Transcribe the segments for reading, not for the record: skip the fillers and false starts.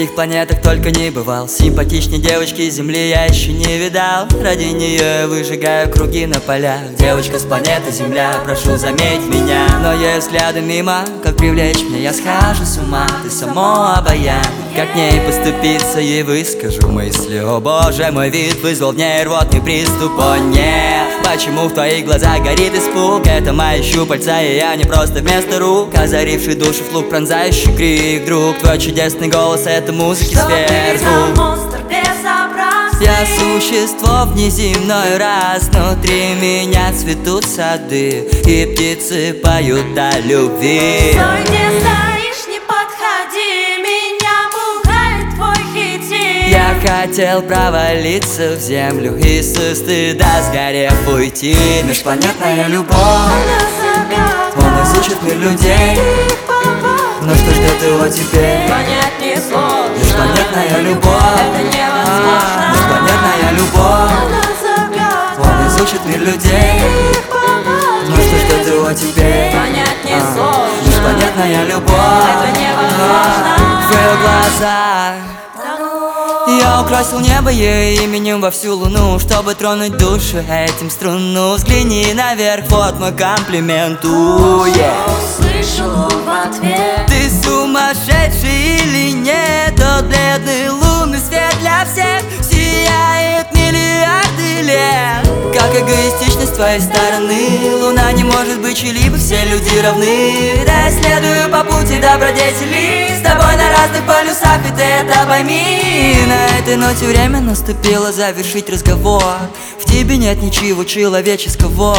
каких планетах только не бывал. Симпатичней девочки Земли я еще не видал. Ради нее я выжигаю круги на полях. Девочка с планеты Земля, прошу заметь меня. Но ее взгляды мимо, как привлечь меня, я схожу с ума. Ты само обаяние, как к ней поступиться, ей выскажу мысли. О боже, мой вид вызвал в ней рвотный приступ. О нет, почему в твоих глазах горит испуг? Это мои щупальца, и я не просто вместо рук, озаривший душу флук, пронзающий крик. Друг, твой чудесный голос — это музыки сверхзвук. Я существо внеземной раз, внутри меня цветут сады, и птицы поют о любви. Стой, где стоишь, не подходи, меня пугает твой хитин. Я хотел провалиться в землю и со стыда сгорев уйти. Межпланетная любовь, он изучит мир людей. Но что ждет его теперь? Понять не сложно. Межпланетная любовь, Это невозможно. межпланетная любовь, он изучит мир людей. Но что ждет его теперь? Понять не сложно. Межпланетная любовь, Это невозможно. в ее глазах я украсил небо ее именем во всю луну, чтобы тронуть душу этим струну. Взгляни наверх, вот мой комплимент. Услышал в ответ. Ты сумасшедший или нет? Тот бледный лунный свет для всех сияет миллиарды лет. Как эгоистичность с твоей стороны, луна не может быть чьей-либо, все люди равны. Да, я следую по пути добродетели, с тобой на разных полюсах, и ты это пойми. На этой ноте время наступило завершить разговор. В тебе нет ничего человеческого.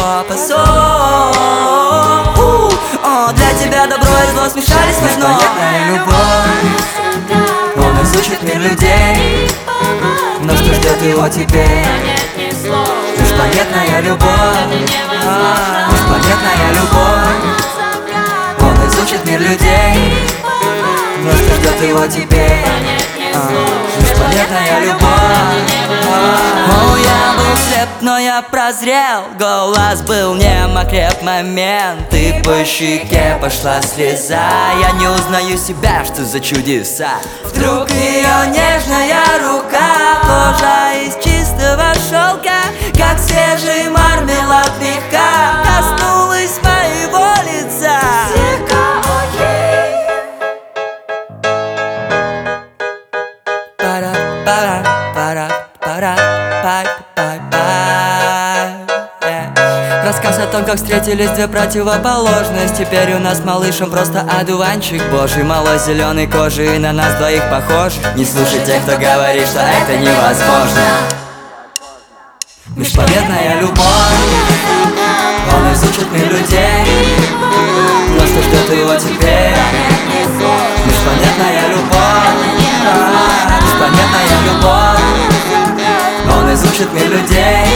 О, для тебя добро и зло смешались в одно. Межпланетная любовь, он изучит мир людей. Но что ждет его теперь? Понять не сложно. Межпланетная любовь, межпланетная любовь, он изучит мир людей. Но что ждет его теперь? Межпланетная любовь. О, я был слеп, но я прозрел. Голос был нем, окреп момент, и по щеке пошла слеза. Я не узнаю себя, что за чудеса. Вдруг ее нежная рука, кожа из чистого шелка, как свежий мармелад мягка, коснулась моего лица. Рассказ о том, как встретились две противоположности. Теперь у нас с малышем просто одуванчик божий, малой зеленой кожи, и на нас двоих похож. Не слушай тех, кто говорит, что это невозможно. Межпланетная любовь, он изучит мир людей. Но что ждет его теперь? Межпланетная любовь, межпланетная любовь, он изучит мир людей.